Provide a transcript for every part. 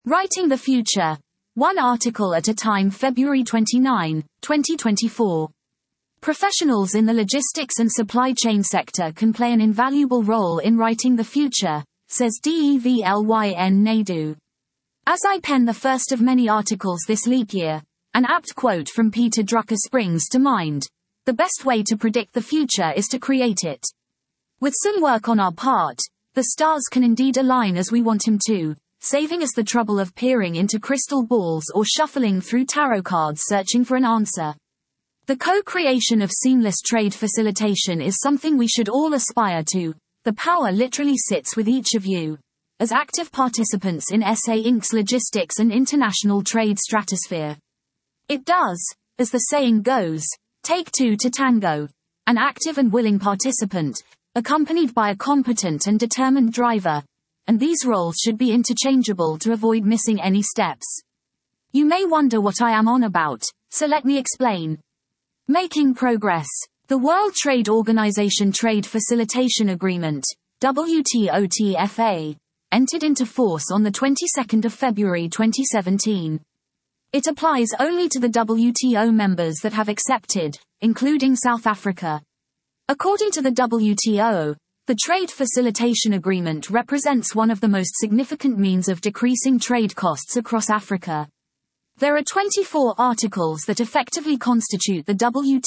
Writing the Future. One article at a time, February 29, 2024. Professionals in the logistics and supply chain sector can play an invaluable role in writing the future, says Devlyn Naidu. As I pen the first of many articles this leap year, an apt quote from Peter Drucker springs to mind. The best way to predict the future is to create it. With some work on our part, the stars can indeed align as we want him to, saving us the trouble of peering into crystal balls or shuffling through tarot cards searching for an answer. The co-creation of seamless trade facilitation is something we should all aspire to. The power literally sits with each of you, as active participants in SA Inc.'s logistics and international trade stratosphere. It does, as the saying goes, take two to tango. An active and willing participant, accompanied by a competent and determined driver, and these roles should be interchangeable to avoid missing any steps. You may wonder what I am on about, so let me explain. Making progress. The World Trade Organization Trade Facilitation Agreement, WTO-TFA, entered into force on the 22nd of February 2017. It applies only to the WTO members that have accepted, including South Africa. According to the WTO, the Trade Facilitation Agreement represents one of the most significant means of decreasing trade costs across Africa. There are 24 articles that effectively constitute the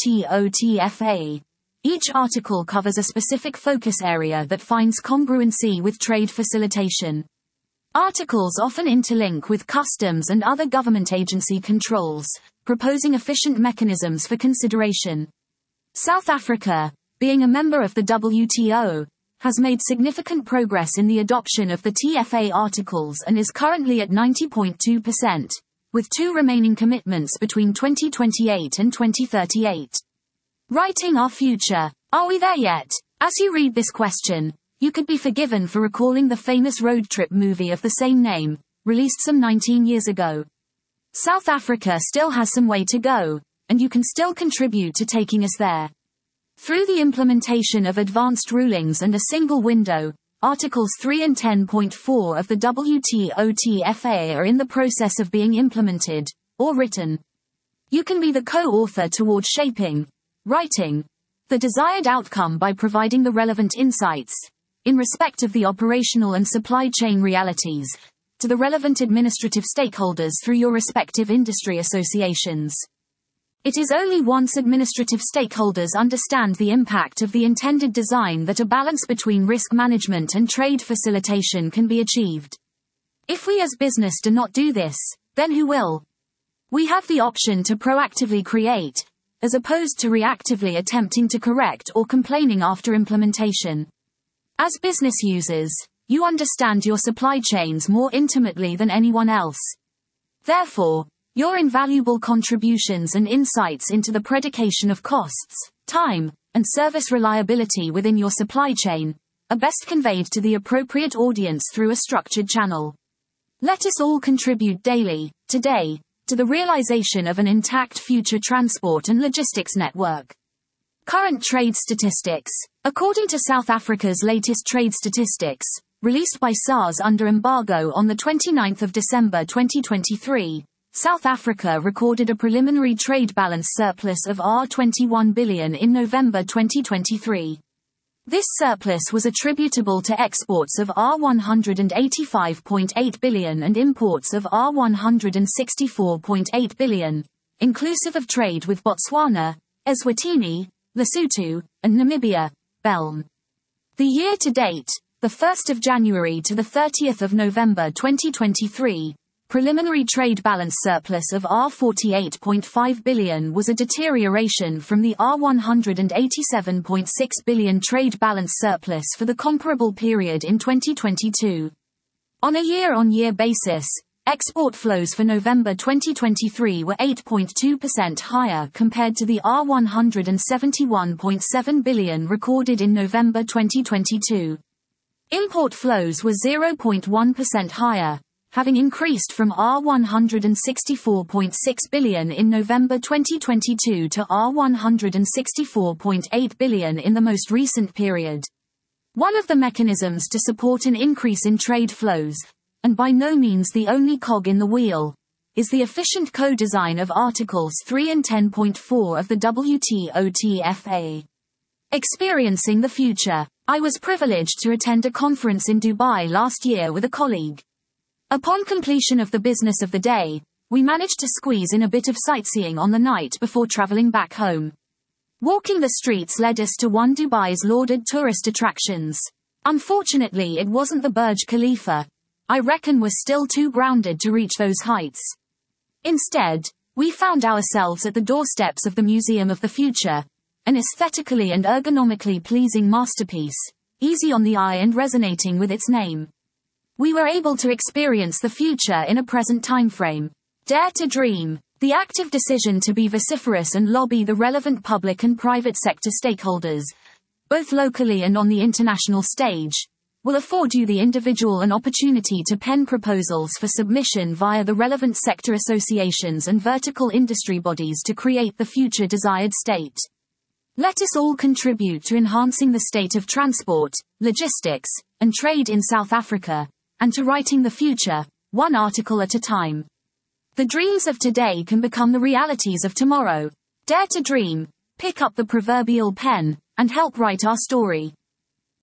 WTO-TFA. Each article covers a specific focus area that finds congruency with trade facilitation. Articles often interlink with customs and other government agency controls, proposing efficient mechanisms for consideration. South Africa, being a member of the WTO, has made significant progress in the adoption of the TFA articles and is currently at 90.2%, with two remaining commitments between 2028 and 2038. Writing our future. Are we there yet? As you read this question, you could be forgiven for recalling the famous road trip movie of the same name, released some 19 years ago. South Africa still has some way to go, and you can still contribute to taking us there. Through the implementation of advanced rulings and a single window, Articles 3 and 10.4 of the WTO-TFA are in the process of being implemented, or written. You can be the co-author toward shaping, writing, the desired outcome by providing the relevant insights, in respect of the operational and supply chain realities, to the relevant administrative stakeholders through your respective industry associations. It is only once administrative stakeholders understand the impact of the intended design that a balance between risk management and trade facilitation can be achieved. If we as business do not do this, then who will? We have the option to proactively create, as opposed to reactively attempting to correct or complaining after implementation. As business users, you understand your supply chains more intimately than anyone else. Therefore, your invaluable contributions and insights into the predication of costs, time, and service reliability within your supply chain are best conveyed to the appropriate audience through a structured channel. Let us all contribute daily, today, to the realization of an intact future transport and logistics network. Current trade statistics. According to South Africa's latest trade statistics, released by SARS under embargo on the 29th of December 2023, South Africa recorded a preliminary trade balance surplus of R21 billion in November 2023. This surplus was attributable to exports of R185.8 billion and imports of R164.8 billion, inclusive of trade with Botswana, Eswatini, Lesotho, and Namibia, BELM. The year to date, the 1st of January to the 30th of November 2023, preliminary trade balance surplus of R48.5 billion was a deterioration from the R187.6 billion trade balance surplus for the comparable period in 2022. On a year-on-year basis, export flows for November 2023 were 8.2% higher compared to the R171.7 billion recorded in November 2022. Import flows were 0.1% higher, having increased from R164.6 billion in November 2022 to R164.8 billion in the most recent period. One of the mechanisms to support an increase in trade flows, and by no means the only cog in the wheel, is the efficient co-design of Articles 3 and 10.4 of the WTO-TFA. Experiencing the future. I was privileged to attend a conference in Dubai last year with a colleague. Upon completion of the business of the day, we managed to squeeze in a bit of sightseeing on the night before traveling back home. Walking the streets led us to one Dubai's lauded tourist attractions. Unfortunately, it wasn't the Burj Khalifa. I reckon we're still too grounded to reach those heights. Instead, we found ourselves at the doorsteps of the Museum of the Future, an aesthetically and ergonomically pleasing masterpiece, easy on the eye and resonating with its name. We were able to experience the future in a present timeframe. Dare to dream. The active decision to be vociferous and lobby the relevant public and private sector stakeholders, both locally and on the international stage, will afford you the individual an opportunity to pen proposals for submission via the relevant sector associations and vertical industry bodies to create the future desired state. Let us all contribute to enhancing the state of transport, logistics, and trade in South Africa, and to writing the future, one article at a time. The dreams of today can become the realities of tomorrow. Dare to dream, pick up the proverbial pen, and help write our story.